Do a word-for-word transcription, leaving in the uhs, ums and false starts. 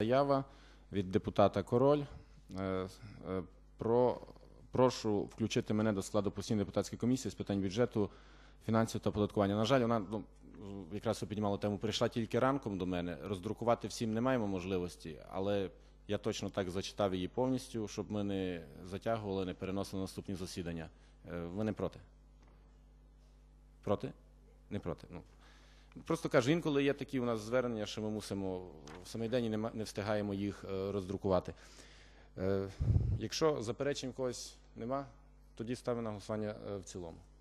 Заява від депутата Король. Про, прошу включити мене до складу постійної депутатської комісії з питань бюджету, фінансів та оподаткування. На жаль, вона, ну, якраз піднімала тему, прийшла тільки ранком до мене. Роздрукувати всім не маємо можливості, але я точно так зачитав її повністю, щоб ми не затягували, не переносили на наступні засідання. Ви не проти? Проти? Не проти. Ну. Просто кажу, інколи є такі у нас звернення, що ми мусимо в самий день і не, не встигаємо їх роздрукувати. Якщо заперечень когось нема, тоді ставимо на голосування в цілому.